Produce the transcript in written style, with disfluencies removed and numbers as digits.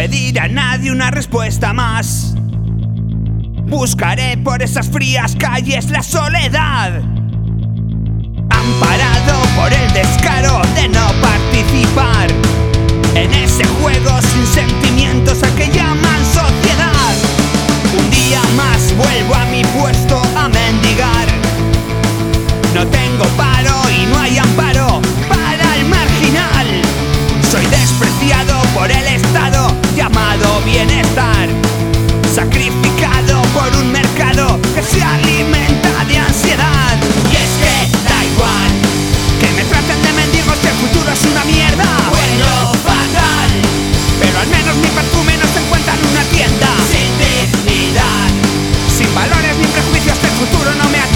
pedir a nadie una respuesta más. Buscaré por esas frías calles la soledad, amparado por el descaro de no participar en ese juego sin sentimientos al que llaman sociedad. Un día más vuelvo a mi puesto a mendigar. No tengo paro y no hay amparo para el marginal. Soy despreciado por el Estado llamado bienestar, sacrificado por un mercado que se alimenta de ansiedad. Y es que da igual que me traten de mendigos, que el futuro es una mierda. Bueno, fatal, pero al menos mi perfume no se encuentra en una tienda. Sin dignidad, sin valores ni prejuicios, que el futuro no me atrae.